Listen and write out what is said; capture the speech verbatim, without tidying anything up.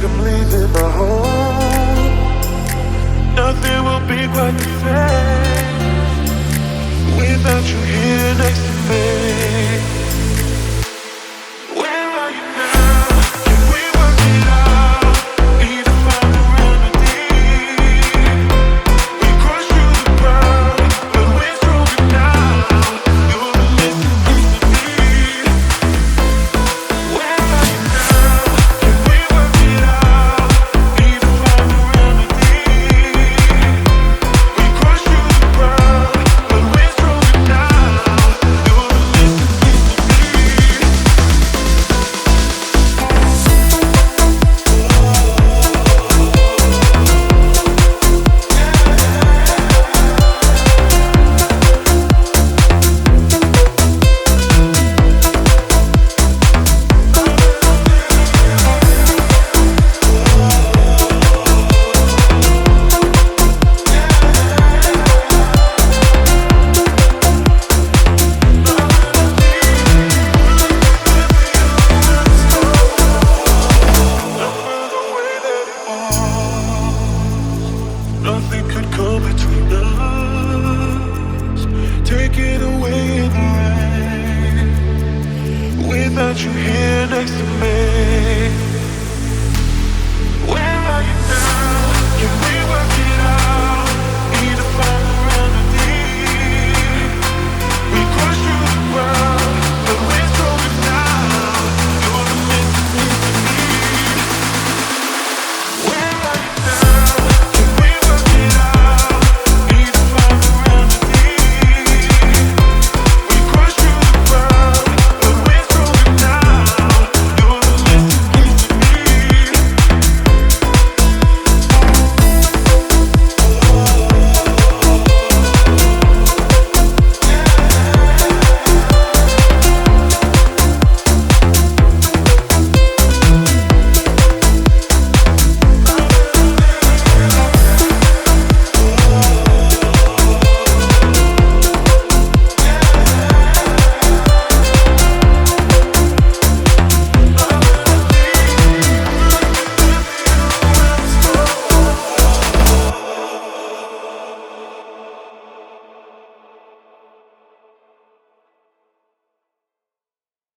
I'm leaving my home. Nothing will be quite the same without you here next to me. Where are you now? Can we work it out? Need to find a remedy. We crushed through the ground, but we're stronger now. You're the missing piece of me. Where are you now? Can we work it out? Need to find a remedy. We crushed through the ground, but we're stronger now. You're the missing piece of me. Nothing could come between us. Take it away in the rain. Without you here next to me.